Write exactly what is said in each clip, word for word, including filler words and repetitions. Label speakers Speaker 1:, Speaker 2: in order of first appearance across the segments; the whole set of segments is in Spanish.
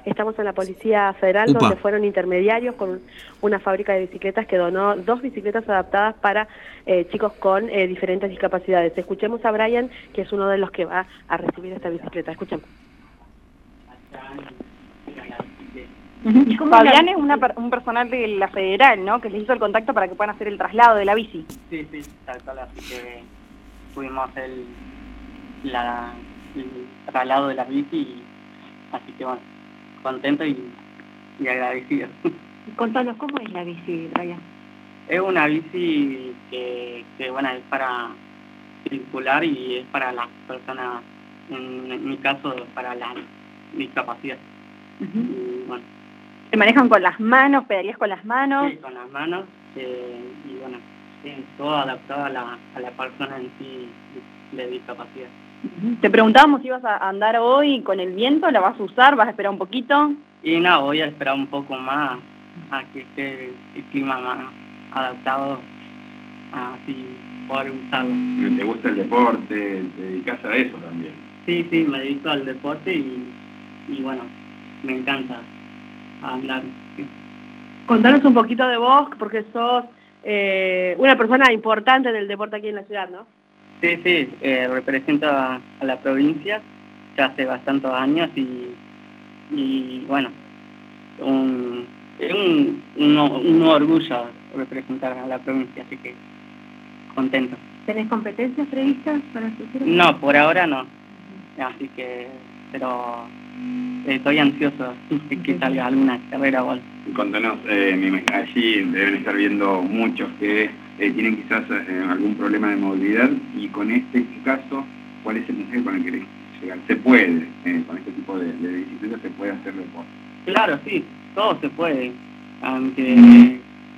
Speaker 1: Estamos en la Policía Federal,
Speaker 2: Upa.
Speaker 1: donde fueron intermediarios con una fábrica de bicicletas que donó dos bicicletas adaptadas para eh, chicos con eh, diferentes discapacidades. Escuchemos a Brian, que es uno de los que va a recibir esta bicicleta. Escuchemos.
Speaker 3: Uh-huh. Fabián es una, un personal de la Federal, ¿no? Que les hizo el contacto para que puedan hacer el traslado de la bici.
Speaker 4: Sí, sí, tal cual, así que pudimos hacer el, la, el traslado de la bici, y, así que bueno, contento y, y agradecido.
Speaker 3: Contanos, ¿cómo es la bici, Brian?
Speaker 4: Es una bici que, que bueno, es para circular y es para las personas, en, en mi caso, para la discapacidad.
Speaker 3: Uh-huh.
Speaker 4: Y, bueno,
Speaker 3: ¿te manejan con las manos? ¿Pedalías con las manos?
Speaker 4: Sí, con las manos, eh, y bueno, sí, todo adaptado a la, a la persona en sí de discapacidad.
Speaker 3: Uh-huh. Te preguntábamos si ibas a andar hoy con el viento, ¿la vas a usar? ¿Vas a esperar un poquito?
Speaker 4: Y no, voy a esperar un poco más a que esté el, el clima más adaptado a así poder usarlo.
Speaker 5: ¿Te gusta el deporte? ¿Te dedicas a eso también?
Speaker 4: Sí, sí, me dedico al deporte y, y bueno, me encanta hablar. Sí.
Speaker 1: Contanos un poquito de vos, porque sos eh, una persona importante del deporte aquí en la ciudad, ¿no?
Speaker 4: Sí, sí, eh, represento a, a la provincia ya hace bastantes años y, y bueno, un, es un, un, un orgullo representar a la provincia, así que contento.
Speaker 3: ¿Tenés competencias previstas para el futuro?
Speaker 4: No, por ahora no, así que, pero estoy ansioso de que salga alguna carrera o algo.
Speaker 5: Contanos, eh, allí deben estar viendo muchos que eh, tienen quizás eh, algún problema de movilidad, y con este caso, ¿cuál es el mensaje con el que querés llegar? ¿Se puede, eh, con este tipo de, de bicicleta, se puede hacer deporte?
Speaker 4: Claro, sí, todo se puede, aunque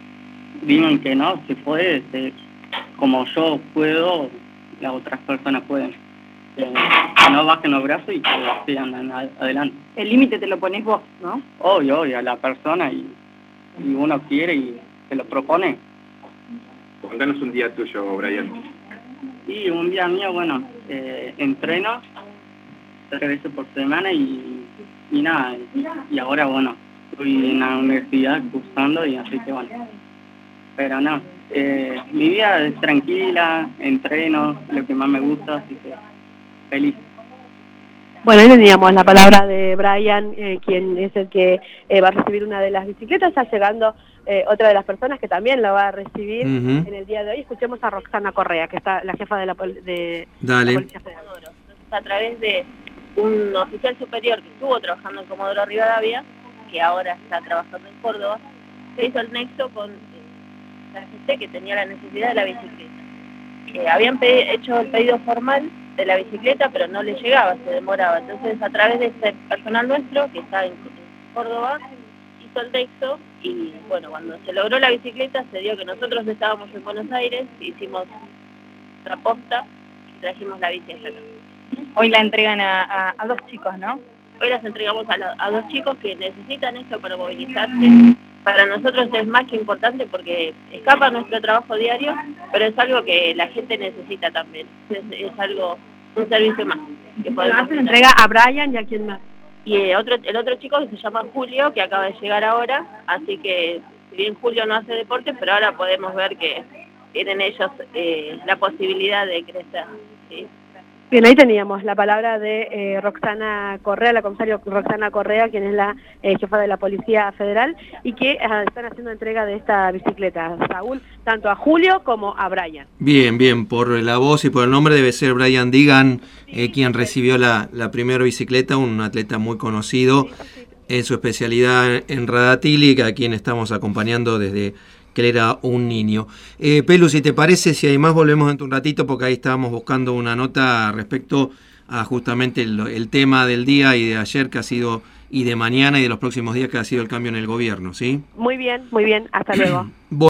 Speaker 4: digan que no, se puede, se, como yo puedo, las otras personas pueden. Que no bajen los brazos y que sigan adelante.
Speaker 3: El límite te lo pones vos, ¿no?
Speaker 4: Obvio, obvio, a la persona, y, y uno quiere y se lo propone.
Speaker 5: Contanos un día tuyo, Brian.
Speaker 4: Y un día mío, bueno, eh, entreno tres veces por semana y, y nada, y, y ahora, bueno, estoy en la universidad cursando y así que bueno. Pero no, eh, mi vida es tranquila, entreno, lo que más me gusta, así que feliz.
Speaker 1: Bueno, ahí teníamos la palabra de Brian, eh, quien es el que eh, va a recibir una de las bicicletas. Está llegando eh, otra de las personas que también la va a recibir uh-huh. en el día de hoy. Escuchemos a Roxana Correa, que está la jefa de la, de,
Speaker 6: Dale.
Speaker 1: la Policía Federal.
Speaker 7: Entonces, a través de un oficial superior que estuvo trabajando en Comodoro Rivadavia, que ahora está trabajando en Córdoba, se hizo el nexo con eh, la gente que tenía la necesidad de la bicicleta. Eh, habían hecho el pedido formal de la bicicleta, pero no le llegaba, se demoraba. Entonces, a través de este personal nuestro, que está en, en Córdoba, hizo el nexo y, bueno, cuando se logró la bicicleta, se dio que nosotros estábamos en Buenos Aires, hicimos la posta y trajimos la bici hasta acá.
Speaker 3: Hoy la entregan a, a, a dos chicos, ¿no?
Speaker 7: Hoy las entregamos a, la, a dos chicos que necesitan esto para movilizarse. Para nosotros es más que importante porque escapa nuestro trabajo diario, pero es algo que la gente necesita también. Es, es algo, un servicio más. Que podemos
Speaker 1: se entrega a Brian y a quién más.
Speaker 7: Y eh, otro, el otro chico que se llama Julio, que acaba de llegar ahora, así que si bien Julio no hace deporte, pero ahora podemos ver que tienen ellos eh, la posibilidad de crecer, ¿sí?
Speaker 1: Bien, ahí teníamos la palabra de eh, Roxana Correa, la comisaria Roxana Correa, quien es la eh, jefa de la Policía Federal, y que eh, están haciendo entrega de esta bicicleta, Saúl, tanto a Julio como a Brian.
Speaker 6: Bien, bien, por la voz y por el nombre debe ser Brian Digan, eh, quien recibió la, la primera bicicleta, un atleta muy conocido en su especialidad en Radatili, a quien estamos acompañando desde que él era un niño. Eh, Pelu, si te parece, si además volvemos dentro de un ratito, porque ahí estábamos buscando una nota respecto a justamente el, el tema del día y de ayer que ha sido, y de mañana y de los próximos días que ha sido el cambio en el gobierno, ¿sí?
Speaker 1: Muy bien, muy bien, hasta luego.